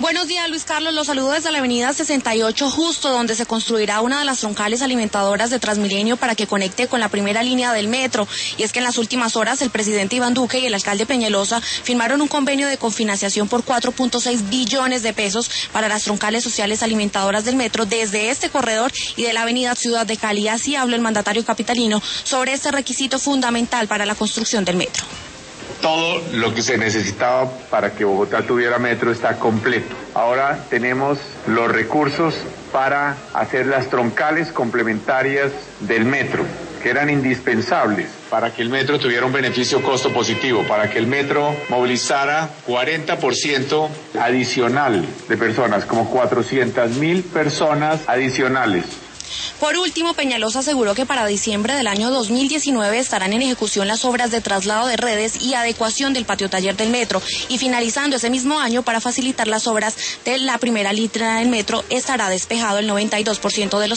Buenos días, Luis Carlos. Los saludo desde la avenida 68, justo donde se construirá una de las troncales alimentadoras de Transmilenio para que conecte con la primera línea del metro. Y es que en las últimas horas el presidente Iván Duque y el alcalde Peñalosa firmaron un convenio de cofinanciación por 4.6 billones de pesos para las troncales sociales alimentadoras del metro desde este corredor y de la avenida Ciudad de Cali. Así habló el mandatario capitalino sobre este requisito fundamental para la construcción del metro. Todo lo que se necesitaba para que Bogotá tuviera metro está completo. Ahora tenemos los recursos para hacer las troncales complementarias del metro, que eran indispensables para que el metro tuviera un beneficio costo positivo, para que el metro movilizara 40% adicional de personas, como 400.000 personas adicionales. Por último, Peñalosa aseguró que para diciembre del año 2019 estarán en ejecución las obras de traslado de redes y adecuación del patio taller del metro, y finalizando ese mismo año, para facilitar las obras de la primera línea del metro, estará despejado el 92% de los